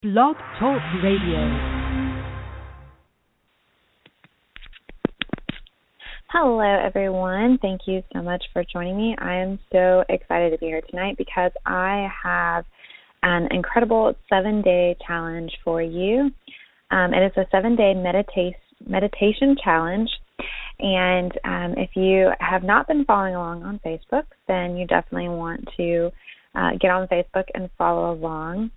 Blog Talk Radio. Hello, everyone. Thank you so much for joining me. I am so excited to be here tonight because I have an incredible 7-day challenge for you. It is a 7-day meditation challenge. And if you have not been following along on Facebook, then you definitely want to get on Facebook and follow along.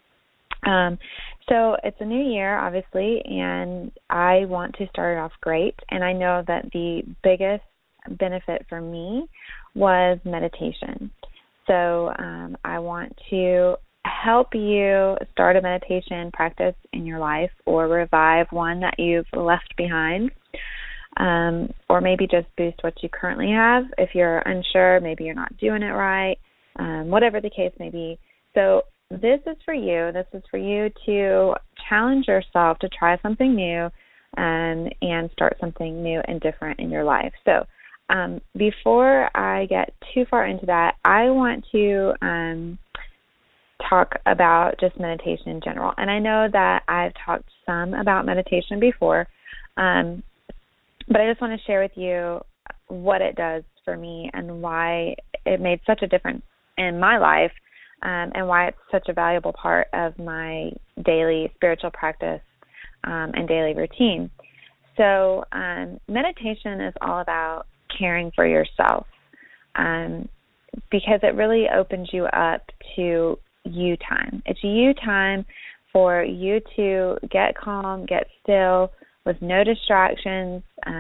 So it's a new year, obviously, and I want to start it off great. And I know that the biggest benefit for me was meditation. So I want to help you start a meditation practice in your life or revive one that you've left behind, or maybe just boost what you currently have. If you're unsure, maybe you're not doing it right, whatever the case may be. So this is for you. This is for you to challenge yourself to try something new and start something new and different in your life. So before I get too far into that, I want to talk about just meditation in general. And I know that I've talked some about meditation before, but I just want to share with you what it does for me and why it made such a difference in my life. And why it's such a valuable part of my daily spiritual practice and daily routine. So meditation is all about caring for yourself because it really opens you up to you time. It's you time for you to get calm, get still with no distractions.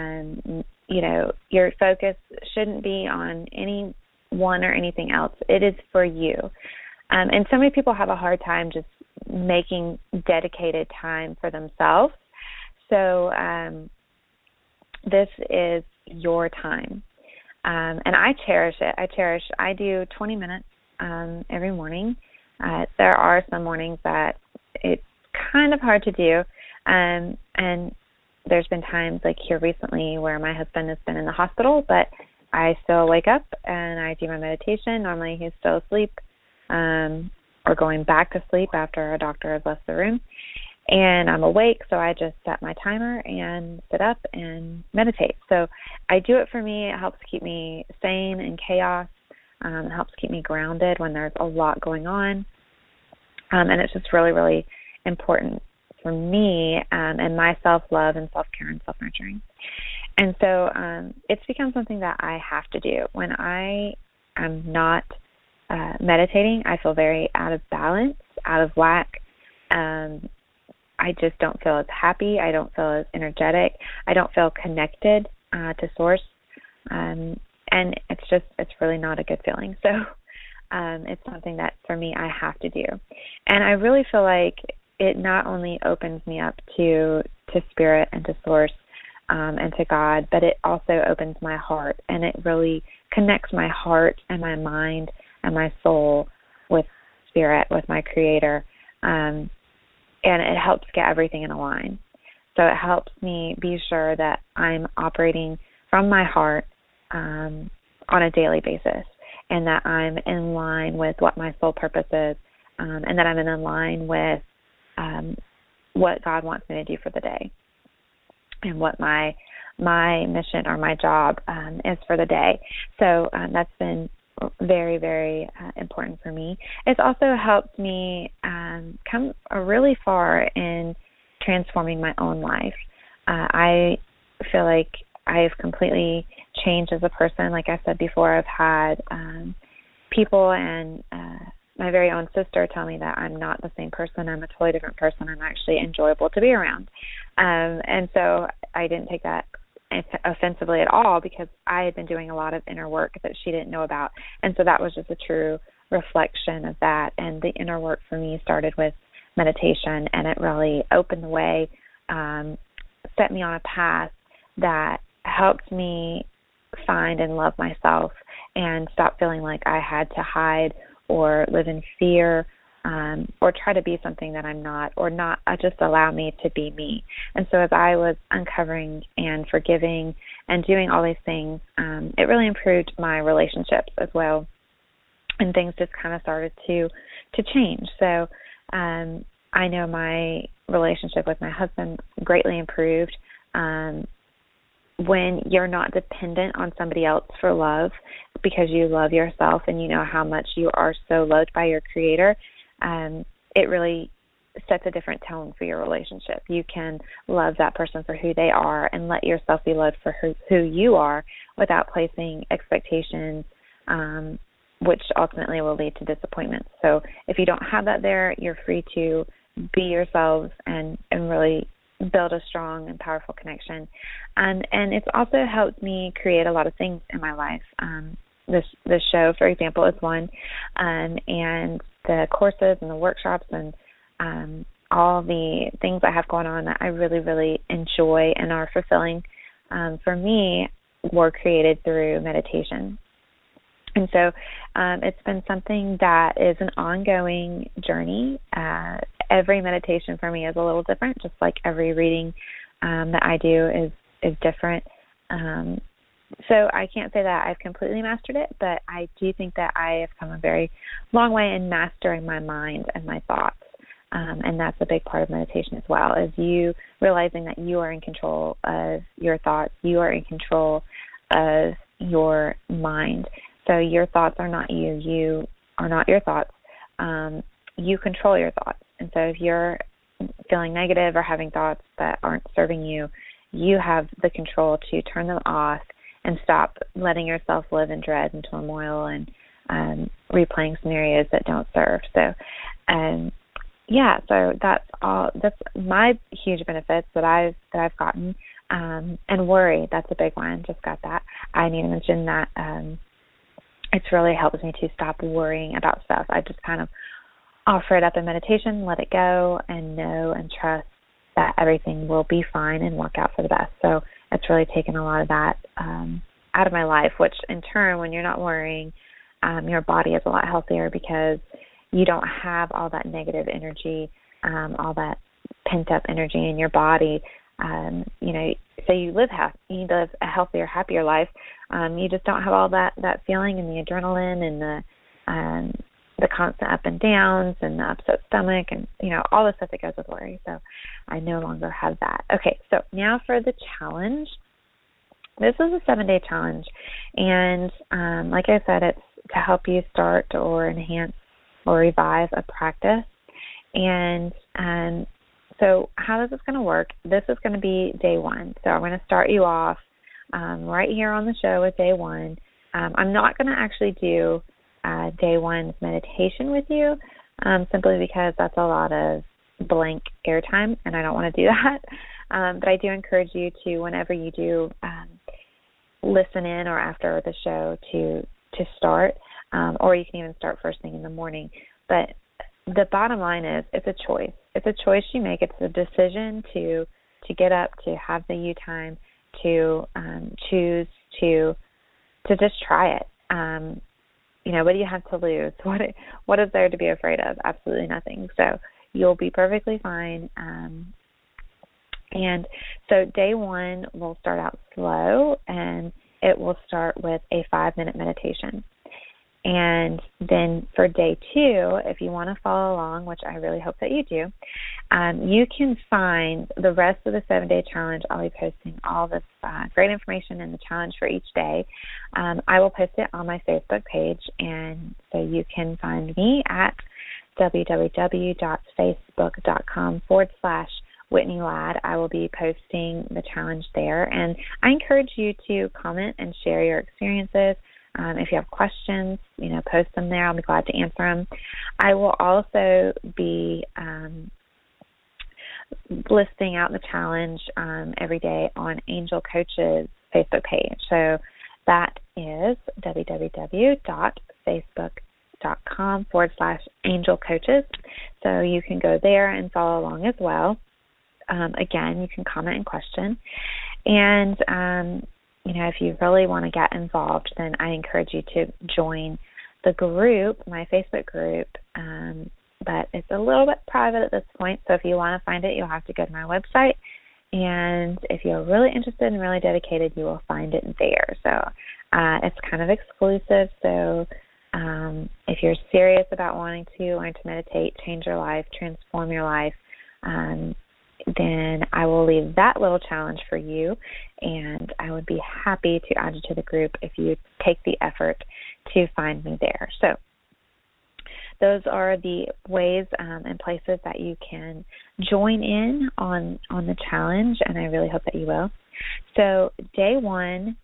Your focus shouldn't be on anyone or anything else. It is for you. And so many people have a hard time just making dedicated time for themselves. So this is your time. And I cherish it. I do 20 minutes every morning. There are some mornings that it's kind of hard to do. And there's been times like here recently where my husband has been in the hospital, but I still wake up and I do my meditation. Normally he's still asleep. Or going back to sleep after a doctor has left the room. And I'm awake, so I just set my timer and sit up and meditate. So I do it for me. It helps keep me sane in chaos. It helps keep me grounded when there's a lot going on. And it's just really, really important for me and my self-love and self-care and self-nurturing. And so it's become something that I have to do. When I am not meditating, I feel very out of balance, out of whack. I just don't feel as happy. I don't feel as energetic. I don't feel connected to Source. And it's really not a good feeling. So it's something that for me I have to do. And I really feel like it not only opens me up to Spirit and to Source and to God, but it also opens my heart, and it really connects my heart and my mind and my soul with Spirit, with my Creator, and it helps get everything in a line. So it helps me be sure that I'm operating from my heart on a daily basis, and that I'm in line with what my soul purpose is, and that I'm in line with what God wants me to do for the day, and what my mission or my job is for the day. So that's been very, very important for me. It's also helped me come really far in transforming my own life. I feel like I've completely changed as a person. Like I said before, I've had people and my very own sister tell me that I'm not the same person. I'm a totally different person. I'm actually enjoyable to be around. And so I didn't take that offensively at all, because I had been doing a lot of inner work that she didn't know about. And so that was just a true reflection of that. And the inner work for me started with meditation, and it really opened the way, set me on a path that helped me find and love myself and stop feeling like I had to hide or live in fear, or try to be something that I'm not, or not just allow me to be me. And so as I was uncovering and forgiving and doing all these things, it really improved my relationships as well. And things just kind of started to change. So I know my relationship with my husband greatly improved when you're not dependent on somebody else for love because you love yourself and you know how much you are so loved by your Creator. It really sets a different tone for your relationship. You can love that person for who they are and let yourself be loved for who you are without placing expectations, which ultimately will lead to disappointment. So if you don't have that there, you're free to be yourselves and really build a strong and powerful connection. And it's also helped me create a lot of things in my life. This show, for example, is one, and the courses and the workshops and all the things I have going on that I really, really enjoy and are fulfilling for me were created through meditation. And so it's been something that is an ongoing journey. Every meditation for me is a little different, just like every reading that I do is different. So I can't say that I've completely mastered it, but I do think that I have come a very long way in mastering my mind and my thoughts. And that's a big part of meditation as well, is you realizing that you are in control of your thoughts. You are in control of your mind. So your thoughts are not you. You are not your thoughts. You control your thoughts. And so if you're feeling negative or having thoughts that aren't serving you, you have the control to turn them off and stop letting yourself live in dread and turmoil and replaying scenarios that don't serve. So, so that's all. That's my huge benefits that I've gotten. And worry, that's a big one. Just got that. I need to mention that it's really helped me to stop worrying about stuff. I just kind of offer it up in meditation, let it go, and know and trust that everything will be fine and work out for the best. So it's really taken a lot of that out of my life, which in turn, when you're not worrying, your body is a lot healthier because you don't have all that negative energy, all that pent-up energy in your body. So you live a healthier, happier life. You just don't have all that feeling and the adrenaline and the constant up and downs and the upset stomach and, all the stuff that goes with worry. So I no longer have that. Okay, so now for the challenge. This is a 7-day challenge. And like I said, it's to help you start or enhance or revive a practice. And so how is this going to work? This is going to be day 1. So I'm going to start you off right here on the show with day 1. I'm not going to actually do day 1's meditation with you simply because that's a lot of blank airtime, and I don't want to do that. But I do encourage you to, whenever you do listen in or after the show, to start, or you can even start first thing in the morning. But the bottom line is it's a choice. It's a choice you make. It's a decision to get up, to have the you time, to choose to just try it. What do you have to lose? What is there to be afraid of? Absolutely nothing. So you'll be perfectly fine. And so day 1 will start out slow, and it will start with a 5-minute meditation. And then for day 2, if you want to follow along, which I really hope that you do, you can find the rest of the 7-day challenge. I'll be posting all this great information in the challenge for each day. I will post it on my Facebook page, and so you can find me at www.facebook.com/Whitney Ladd. I will be posting the challenge there, and I encourage you to comment and share your experiences. If you have questions, post them there. I'll be glad to answer them. I will also be listing out the challenge every day on Angel Coach's Facebook page. So that is www.facebook.com/Angel Coaches. So you can go there and follow along as well. Again, you can comment and question. And if you really want to get involved, then I encourage you to join the group, my Facebook group, but it's a little bit private at this point, so if you want to find it, you'll have to go to my website, and if you're really interested and really dedicated, you will find it there. So it's kind of exclusive, so If you're serious about wanting to learn to meditate, change your life, transform your life, then I will leave that little challenge for you, and I would be happy to add you to the group if you take the effort to find me there. So those are the ways and places that you can join in on the challenge, and I really hope that you will. So day 1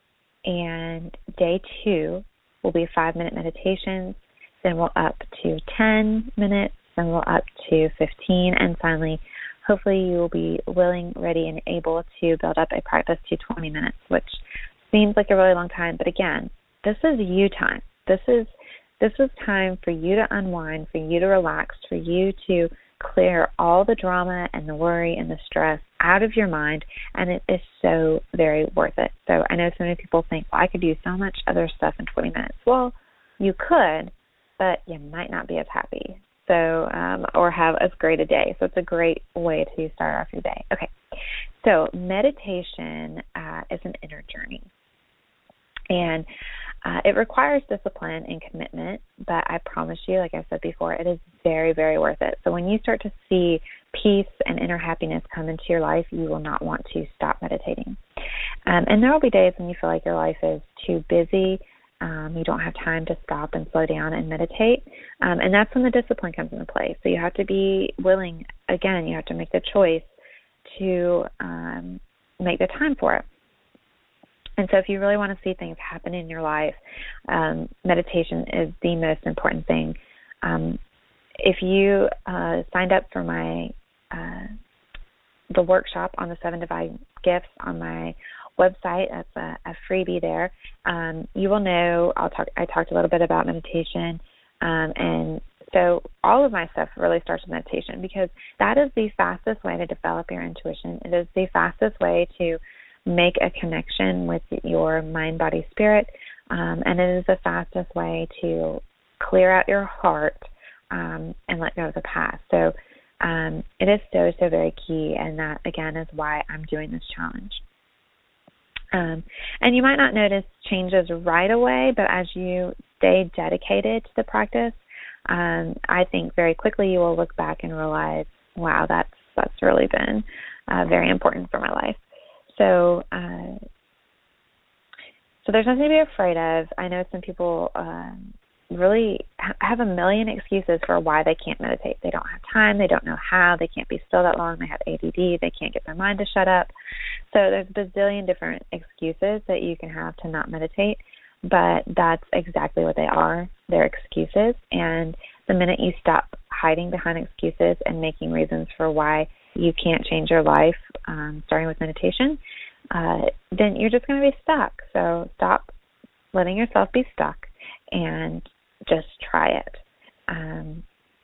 and day 2 will be 5-minute meditations, then we'll up to 10 minutes, then we'll up to 15, and finally, hopefully you will be willing, ready, and able to build up a practice to 20 minutes, which seems like a really long time, but again, this is you time. This is time for you to unwind, for you to relax, for you to clear all the drama and the worry and the stress out of your mind, and it is so very worth it. So I know so many people think, well, I could do so much other stuff in 20 minutes. Well, you could, but you might not be as happy, or have as great a day. So it's a great way to start off your day. Okay, so meditation is an inner journey, and it requires discipline and commitment, but I promise you, like I said before, it is very, very worth it. So when you start to see peace and inner happiness come into your life, you will not want to stop meditating. And there will be days when you feel like your life is too busy, you don't have time to stop and slow down and meditate, and that's when the discipline comes into play. So you have to be willing, again, you have to make the choice to make the time for it. And so if you really want to see things happen in your life, meditation is the most important thing. If you signed up for my the workshop on the 7 Divine Gifts on my website, that's a freebie there, you will know I talked a little bit about meditation, and so all of my stuff really starts with meditation, because that is the fastest way to develop your intuition. It is the fastest way to make a connection with your mind, body, spirit, and it is the fastest way to clear out your heart and let go of the past. So it is so, so very key, and that, again, is why I'm doing this challenge. And you might not notice changes right away, but as you stay dedicated to the practice, I think very quickly you will look back and realize, wow, that's really been very important for my life. So there's nothing to be afraid of. I know some people really have a million excuses for why they can't meditate. They don't have time. They don't know how. They can't be still that long. They have ADD. They can't get their mind to shut up. So there's a bazillion different excuses that you can have to not meditate, but that's exactly what they are. They're excuses. And the minute you stop hiding behind excuses and making reasons for why you can't change your life, starting with meditation, then you're just going to be stuck. So stop letting yourself be stuck and just try it.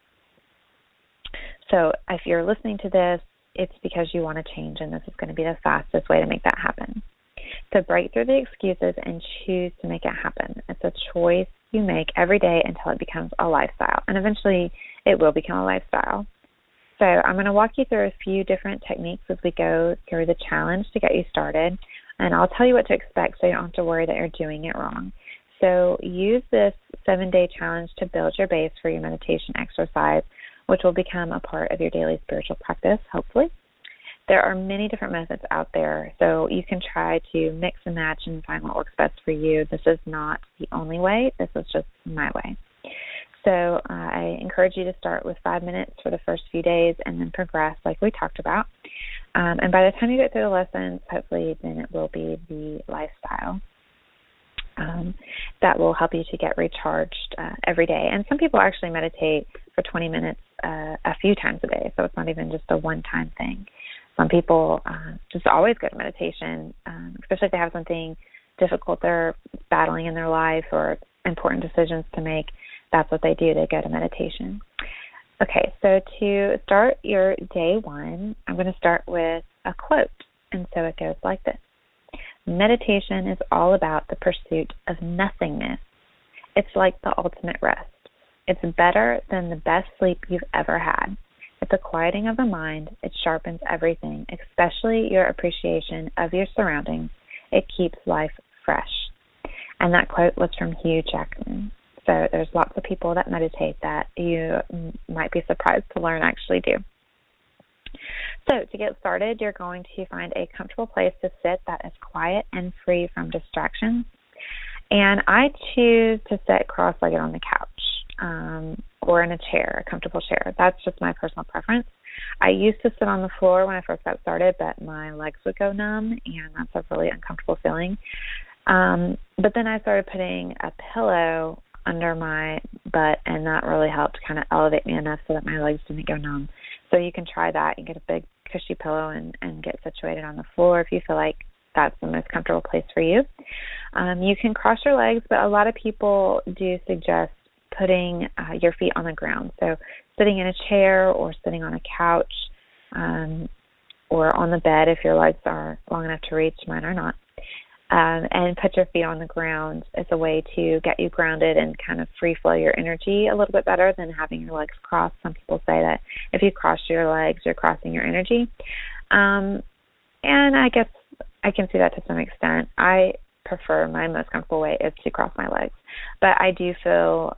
So if you're listening to this, it's because you want to change, and this is going to be the fastest way to make that happen. So break through the excuses and choose to make it happen. It's a choice you make every day until it becomes a lifestyle, and eventually it will become a lifestyle. So I'm going to walk you through a few different techniques as we go through the challenge to get you started, and I'll tell you what to expect so you don't have to worry that you're doing it wrong. So use this 7-day challenge to build your base for your meditation exercise, which will become a part of your daily spiritual practice, hopefully. There are many different methods out there, so you can try to mix and match and find what works best for you. This is not the only way. This is just my way. So I encourage you to start with 5 minutes for the first few days and then progress like we talked about. And by the time you get through the lessons, hopefully then it will be the lifestyle that will help you to get recharged every day. And some people actually meditate for 20 minutes a few times a day, so it's not even just a one-time thing. Some people just always go to meditation, especially if they have something difficult they're battling in their life or important decisions to make. That's what they do. They go to meditation. Okay, so to start your day 1, I'm going to start with a quote, and so it goes like this. Meditation is all about the pursuit of nothingness. It's like the ultimate rest. It's better than the best sleep you've ever had. It's a quieting of the mind. It sharpens everything, especially your appreciation of your surroundings. It keeps life fresh. And that quote was from Hugh Jackman. So there's lots of people that meditate that you might be surprised to learn actually do. So to get started, you're going to find a comfortable place to sit that is quiet and free from distractions. And I choose to sit cross-legged on the couch or in a chair, a comfortable chair. That's just my personal preference. I used to sit on the floor when I first got started, but my legs would go numb, and that's a really uncomfortable feeling. But then I started putting a pillow under my butt, and that really helped kind of elevate me enough so that my legs didn't go numb. So you can try that and get a big cushy pillow and get situated on the floor if you feel like that's the most comfortable place for you. You can cross your legs, but a lot of people do suggest putting your feet on the ground. So sitting in a chair or sitting on a couch or on the bed if your legs are long enough to reach. Mine are not. And put your feet on the ground as a way to get you grounded and kind of free flow your energy a little bit better than having your legs crossed. Some people say that if you cross your legs, you're crossing your energy. And I guess I can see that to some extent. I prefer my most comfortable way is to cross my legs. But I do feel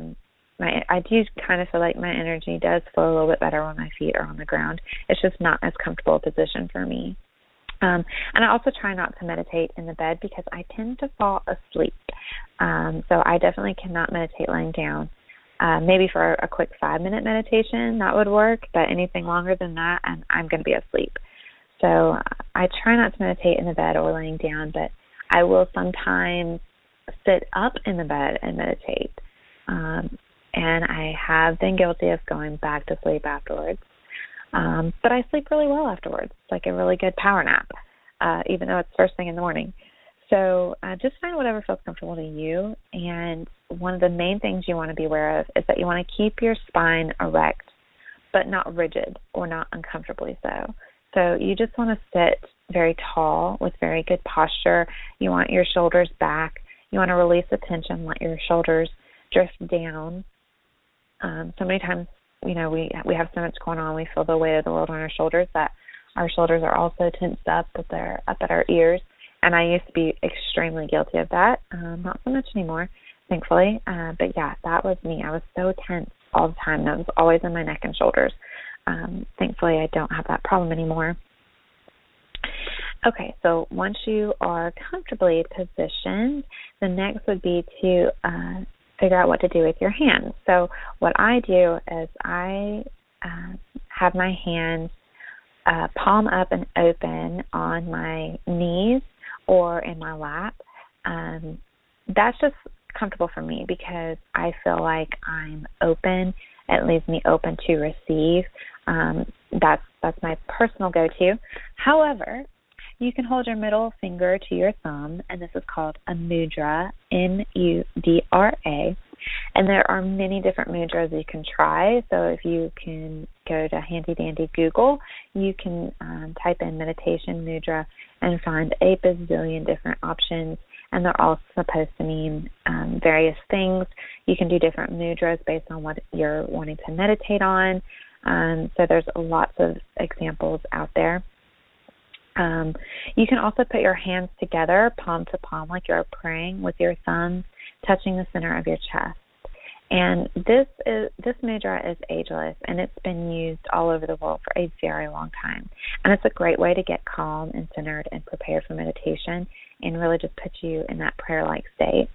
I do kind of feel like my energy does flow a little bit better when my feet are on the ground. It's just not as comfortable a position for me. And I also try not to meditate in the bed because I tend to fall asleep. So I definitely cannot meditate laying down. Maybe for a quick 5-minute meditation, that would work, but anything longer than that, and I'm going to be asleep. So I try not to meditate in the bed or laying down, but I will sometimes sit up in the bed and meditate. And I have been guilty of going back to sleep afterwards. But I sleep really well afterwards. It's like a really good power nap, even though it's first thing in the morning. So just find whatever feels comfortable to you. And one of the main things you want to be aware of is that you want to keep your spine erect, but not rigid or not uncomfortably so. So you just want to sit very tall with very good posture. You want your shoulders back. You want to release the tension, let your shoulders drift down. So many times, we have so much going on. We feel the weight of the world on our shoulders that our shoulders are also tensed up, but they're up at our ears. And I used to be extremely guilty of that. Not so much anymore, thankfully. But yeah, that was me. I was so tense all the time. That was always in my neck and shoulders. Thankfully, I don't have that problem anymore. Okay, so once you are comfortably positioned, the next would be to figure out what to do with your hands. So what I do is I have my hands palm up and open on my knees or in my lap. That's just comfortable for me because I feel like I'm open. It leaves me open to receive. That's my personal go-to. However, you can hold your middle finger to your thumb, and this is called a mudra, M-U-D-R-A. And there are many different mudras you can try. So if you can go to handy-dandy Google, you can type in meditation mudra and find a bazillion different options, and they're all supposed to mean various things. You can do different mudras based on what you're wanting to meditate on. So there's lots of examples out there. You can also put your hands together, palm to palm, like you're praying, with your thumbs touching the center of your chest. And this mudra is ageless, and it's been used all over the world for a very long time. And it's a great way to get calm and centered and prepared for meditation and really just put you in that prayer-like state.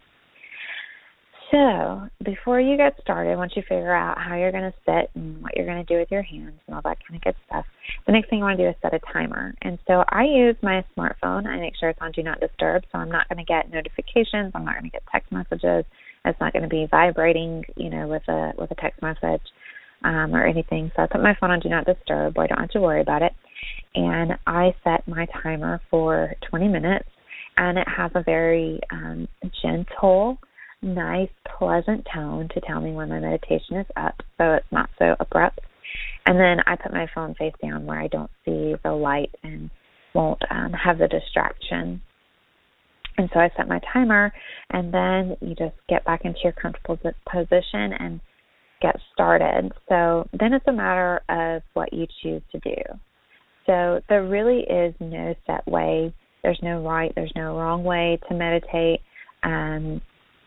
So before you get started, once you figure out how you're going to sit and what you're going to do with your hands and all that kind of good stuff, the next thing you want to do is set a timer. And so I use my smartphone. I make sure it's on Do Not Disturb, so I'm not going to get notifications. I'm not going to get text messages. It's not going to be vibrating, with a text message or anything. So I put my phone on Do Not Disturb where I don't have to worry about it. And I set my timer for 20 minutes, and it has a very gentle, nice, pleasant tone to tell me when my meditation is up, so it's not so abrupt. And then I put my phone face down where I don't see the light and won't have the distraction. And so I set my timer, and then you just get back into your comfortable position and get started. So then it's a matter of what you choose to do. So there really is no set way. There's no right, there's no wrong way to meditate.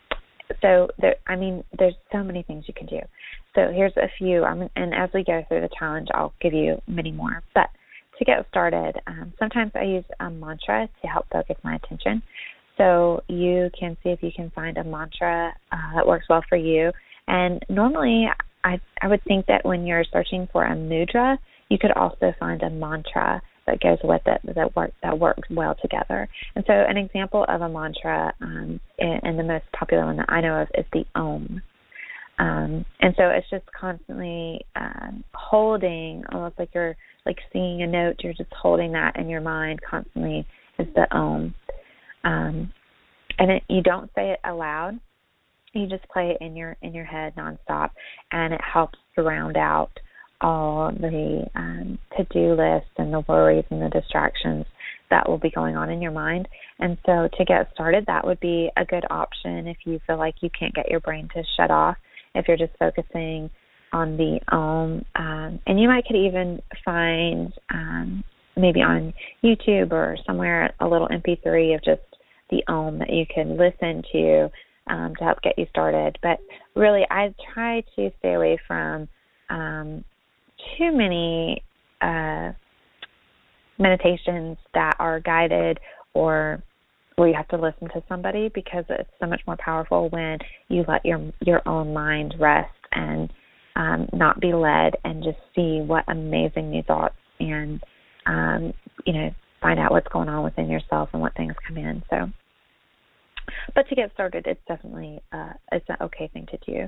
So there's so many things you can do. So here's a few, and as we go through the challenge, I'll give you many more. But to get started, sometimes I use a mantra to help focus my attention. So you can see if you can find a mantra that works well for you. And normally, I would think that when you're searching for a mudra, you could also find a mantra that goes with it that works well together. And so an example of a mantra, and the most popular one that I know of, is the Om. And so it's just constantly holding, almost like you're like singing a note. You're just holding that in your mind constantly. Is the Om, and you don't say it aloud. You just play it in your head nonstop, and it helps to round out all the to-do lists and the worries and the distractions that will be going on in your mind. And so to get started, that would be a good option if you feel like you can't get your brain to shut off, if you're just focusing on the Om. And you could even find maybe on YouTube or somewhere a little MP3 of just the Om that you can listen to help get you started. But really, I try to stay away from too many meditations that are guided or where you have to listen to somebody, because it's so much more powerful when you let your own mind rest and not be led, and just see what amazing new thoughts and find out what's going on within yourself and what things come in. So, but to get started, it's definitely it's an okay thing to do.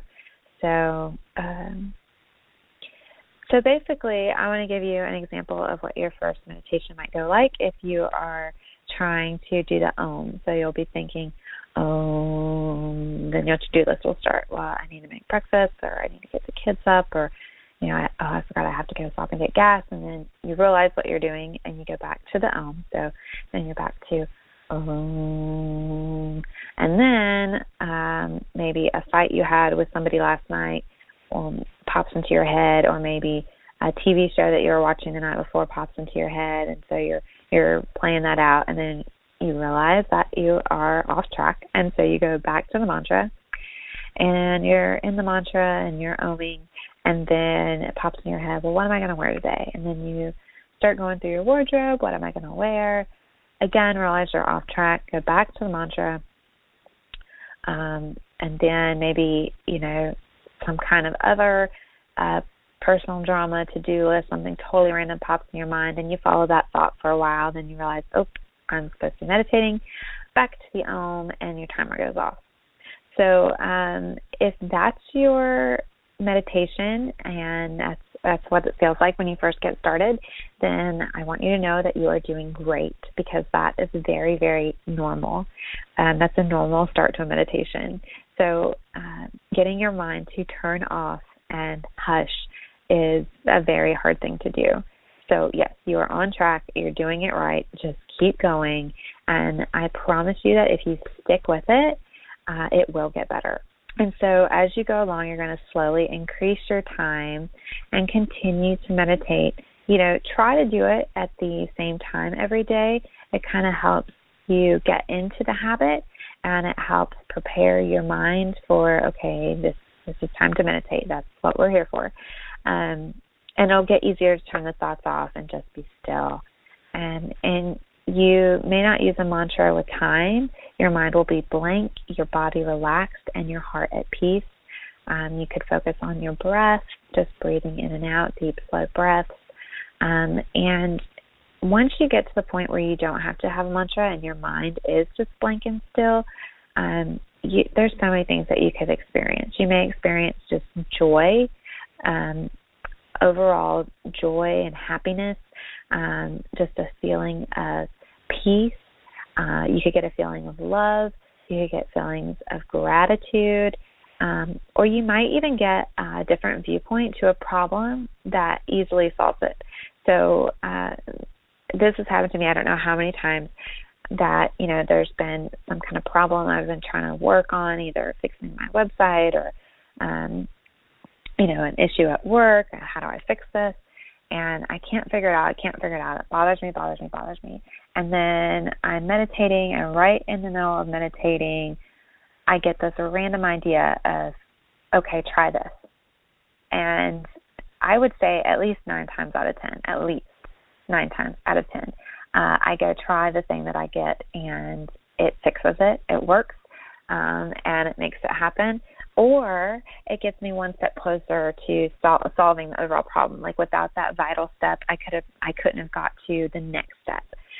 So basically, I want to give you an example of what your first meditation might go like if you are trying to do the Om. So you'll be thinking, Om, then your to-do list will start. Well, I need to make breakfast, or I need to get the kids up, or, I forgot I have to go stop and get gas. And then you realize what you're doing, and you go back to the Om. So then you're back to Om. And then maybe a fight you had with somebody last night pops into your head, or maybe a TV show that you were watching the night before pops into your head, and so you're playing that out, and then you realize that you are off track, and so you go back to the mantra, and you're in the mantra, and you're oming, and then it pops in your head, well, what am I going to wear today? And then you start going through your wardrobe, what am I going to wear? Again, realize you're off track, go back to the mantra, and then maybe, some kind of other personal drama, to-do list, something totally random pops in your mind, and you follow that thought for a while. Then you realize, I'm supposed to be meditating. Back to the Om, and your timer goes off. So if that's your meditation, and that's what it feels like when you first get started, then I want you to know that you are doing great, because that is very, very normal. That's a normal start to a meditation. So getting your mind to turn off and hush is a very hard thing to do. So yes, you are on track. You're doing it right. Just keep going. And I promise you that if you stick with it, it will get better. And so as you go along, you're going to slowly increase your time and continue to meditate. Try to do it at the same time every day. It kind of helps you get into the habit, and it helps prepare your mind for, okay, this is time to meditate. That's what we're here for. And it'll get easier to turn the thoughts off and just be still. And you may not use a mantra with time. Your mind will be blank, your body relaxed, and your heart at peace. You could focus on your breath, just breathing in and out, deep, slow breaths. And once you get to the point where you don't have to have a mantra and your mind is just blank and still, there's so many things that you could experience. You may experience just joy, overall joy and happiness, just a feeling of peace. You could get a feeling of love. You could get feelings of gratitude. Or you might even get a different viewpoint to a problem that easily solves it. So this has happened to me, I don't know how many times, that, there's been some kind of problem I've been trying to work on, either fixing my website or, an issue at work. How do I fix this? And I can't figure it out. It bothers me. And then I'm meditating, and right in the middle of meditating, I get this random idea of, okay, try this. And I would say at least 9 times out of 10, at least 9 times out of 10, I go try the thing that I get, and it fixes it, it works, and it makes it happen. Or it gets me one step closer to solving the overall problem. Like without that vital step, I couldn't have got to the next step.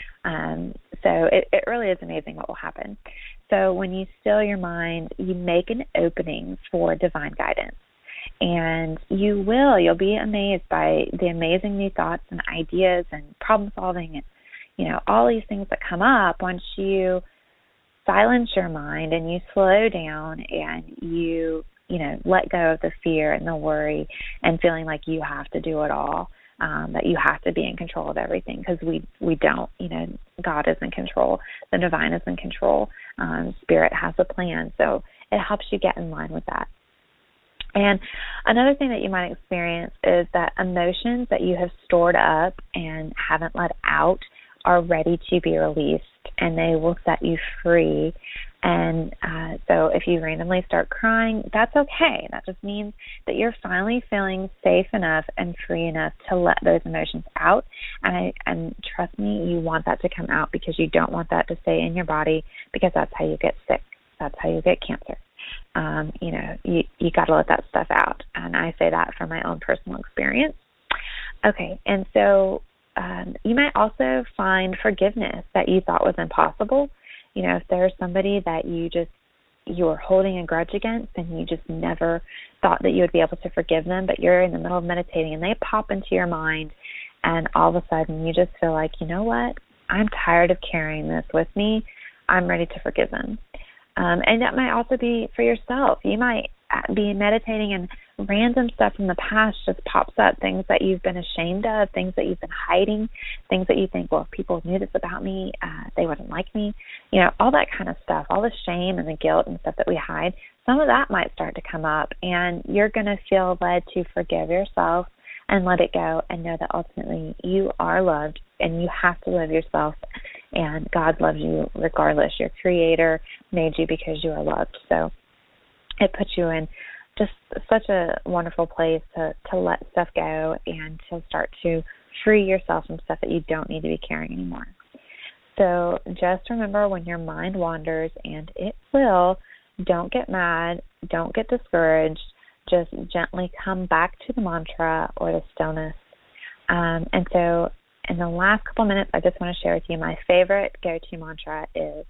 So it really is amazing what will happen. So when you still your mind, you make an opening for divine guidance. And you'll be amazed by the amazing new thoughts and ideas and problem solving and, all these things that come up once you silence your mind and you slow down and you let go of the fear and the worry and feeling like you have to do it all, that you have to be in control of everything, because we don't. God is in control. The divine is in control. Spirit has a plan. So it helps you get in line with that. And another thing that you might experience is that emotions that you have stored up and haven't let out are ready to be released, and they will set you free. And so if you randomly start crying, that's okay. That just means that you're finally feeling safe enough and free enough to let those emotions out. And trust me, you want that to come out, because you don't want that to stay in your body, because that's how you get sick. That's how you get cancer. You got to let that stuff out. And I say that from my own personal experience. Okay, and so you might also find forgiveness that you thought was impossible. If there's somebody that you're holding a grudge against and you just never thought that you would be able to forgive them, but you're in the middle of meditating and they pop into your mind, and all of a sudden you just feel like, you know what, I'm tired of carrying this with me. I'm ready to forgive them. And that might also be for yourself. You might be meditating and random stuff from the past just pops up, things that you've been ashamed of, things that you've been hiding, things that you think, well, if people knew this about me, they wouldn't like me. All that kind of stuff, all the shame and the guilt and stuff that we hide, some of that might start to come up, and you're going to feel led to forgive yourself and let it go, and know that ultimately you are loved, and you have to love yourself, and God loves you regardless. Your Creator made you because you are loved. So it puts you in just such a wonderful place to let stuff go and to start to free yourself from stuff that you don't need to be carrying anymore. So just remember, when your mind wanders, and it will, don't get mad, don't get discouraged. Just gently come back to the mantra or the stillness. And so in the last couple minutes, I just want to share with you my favorite go-to mantra is,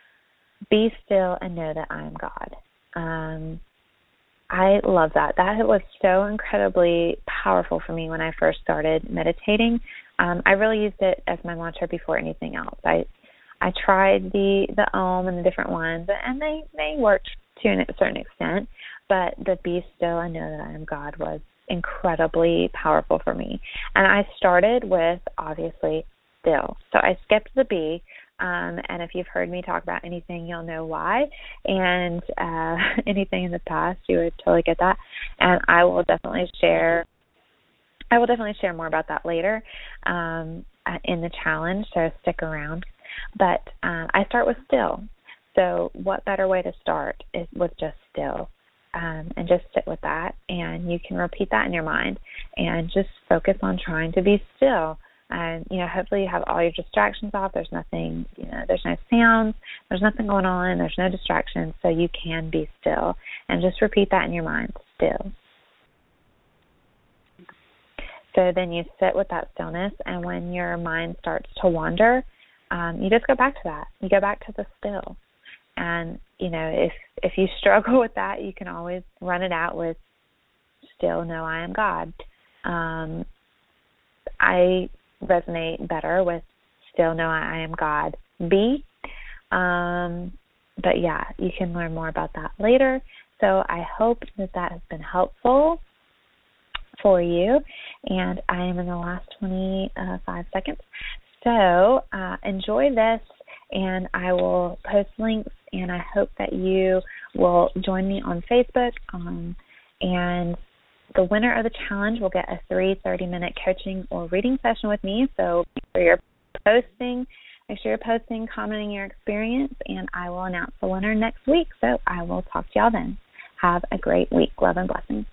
be still and know that I am God. I love that. That was so incredibly powerful for me when I first started meditating. I really used it as my mantra before anything else. I tried the Om and the different ones, and they worked to a certain extent, but the be still and know that I am God was incredibly powerful for me. And I started with, obviously, still. So I skipped the be, and if you've heard me talk about anything, you'll know why. And anything in the past, you would totally get that. And I will definitely share more about that later in the challenge, so stick around. But I start with still. So what better way to start is with just still, and just sit with that. And you can repeat that in your mind and just focus on trying to be still. And, hopefully you have all your distractions off. There's nothing, there's no sounds, there's nothing going on, there's no distractions, so you can be still. And just repeat that in your mind, still. So then you sit with that stillness, and when your mind starts to wander, you just go back to that. You go back to the still. And, if you struggle with that, you can always run it out with still know I am God. I resonate better with still know I am God be. But yeah, you can learn more about that later. So I hope that has been helpful for you. And I am in the last 25 seconds. So enjoy this, and I will post links, and I hope that you will join me on Facebook. And the winner of the challenge will get a 30-minute coaching or reading session with me. So make sure you're posting Make sure you're posting, commenting your experience, and I will announce the winner next week. So I will talk to y'all then. Have a great week. Love and blessings.